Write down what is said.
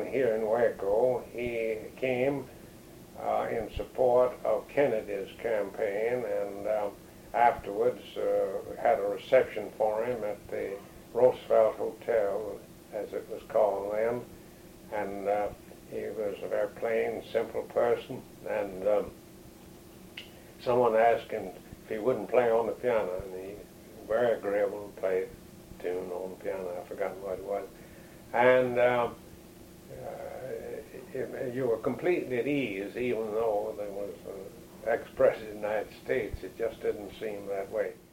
here in Waco. He came in support of Kennedy's campaign, and afterwards had a reception for him at the Roosevelt Hotel, as it was called then. And he was a very plain, simple person, and someone asked him if he wouldn't play on the piano, and he was very agreeable to play a tune on the piano. I've forgotten what it was. And you were completely at ease, even though there was an ex-president of the United States. It just didn't seem that way.